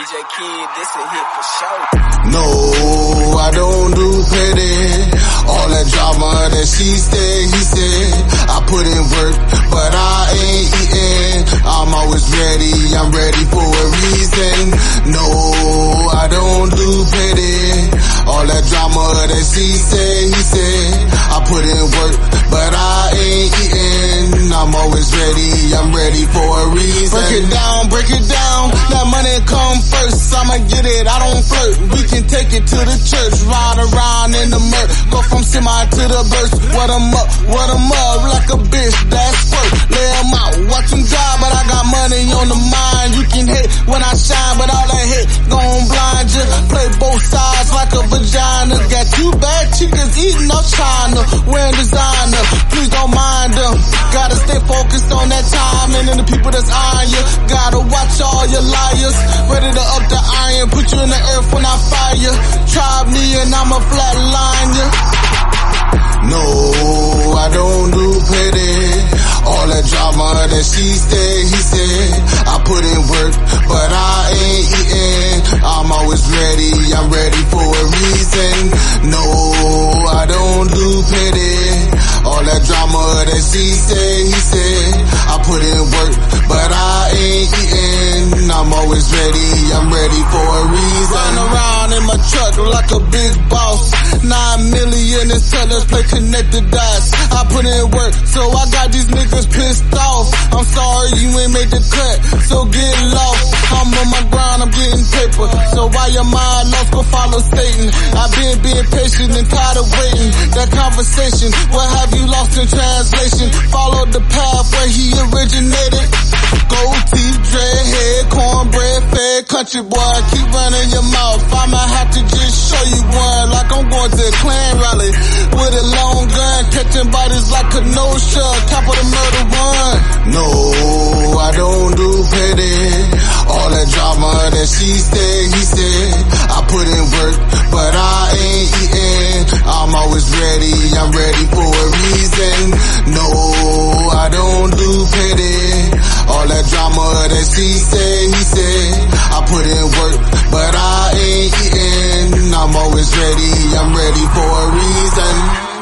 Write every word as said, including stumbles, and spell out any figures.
J Kid, this a hit for sure. No, I don't do petty. All that drama that she said, he said. I put in work, but I ain't eating. I'm always ready, I'm ready for a reason. No, I don't do petty. All that drama that she said, he said. I put in work, but I ain't eating. I'm always ready, I'm ready for a reason. Break it down, break it down. That money come first, I'ma get it, I don't flirt. We can take it to the church, ride around in the murk. Go from semi to the verse, what em up, what em up, like a bitch, that's work. Lay em out, watch em drive, but I got money on the mind. You can hate when I shine, but all that hate gon' blind you. Play both sides like a vagina. Got two bad chickens eating up China, wearing designer. Please don't mind them. Gotta stay focused on that time and then the people that's eyeing you. Gotta watch all your liars, ready to up the iron, put you in the earth when I fire you. Try me and I'ma flatline you. No, I don't do petty. All that drama that she said, he said. I put in work, but I ain't eating. I'm always ready, I'm ready for a reason. No, I don't do petty. All that drama that she said, he said. I put in work, but I ain't eating. I'm always ready, I'm ready for a reason. Run around in my truck like a big boss. Nine million in sellers, play connected dots. I put in work, so I got these niggas pissed off. I'm sorry you ain't made the cut, so get lost. I'm on my grind, I'm getting paper. So why your mind lost, go follow Satan. I've been being patient and tired of waiting. That conversation, what have you lost in translation? Follow the path where he originated. Gold teeth, dreadhead, cornbread, fed country boy. Keep running your mouth, I'ma have to just show you one. Like I'm going to a Klan rally with a long gun, catching bodies like a no-show. Top of the murder one. No, I don't do petty. All that drama that she said, he said. I put in work, but I ain't eating. I'm always ready, I'm ready for a reason. No, I don't do petty. All that drama that she said, he said. I put in work, but I ain't eating. I'm always ready, I'm ready for a reason.